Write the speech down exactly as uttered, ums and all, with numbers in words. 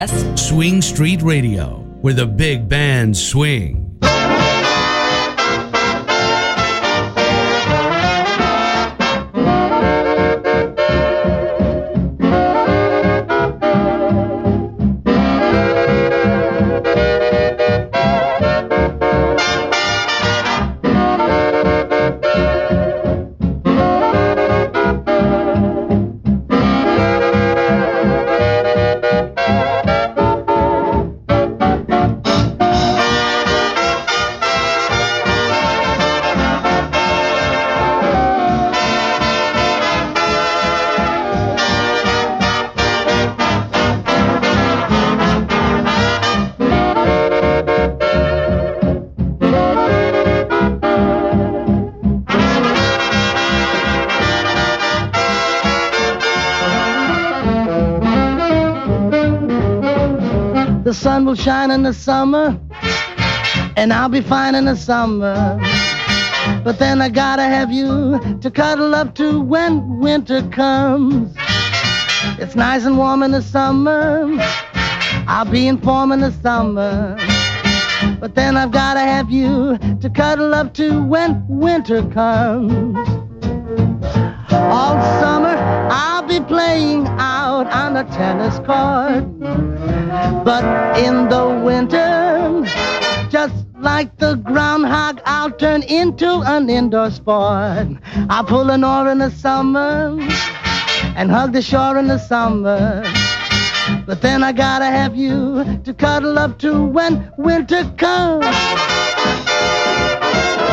Swing Street Radio, where the big bands swing. The sun will shine in the summer, and I'll be fine in the summer. But then I gotta have you to cuddle up to when winter comes. It's nice and warm in the summer, I'll be in form in the summer. But then I've gotta have you to cuddle up to when winter comes. All summer I'll be playing out on a tennis court. But in the winter, just like the groundhog, I'll turn into an indoor sport. I'll pull an oar in the summer and hug the shore in the summer. But then I gotta have you to cuddle up to when winter comes.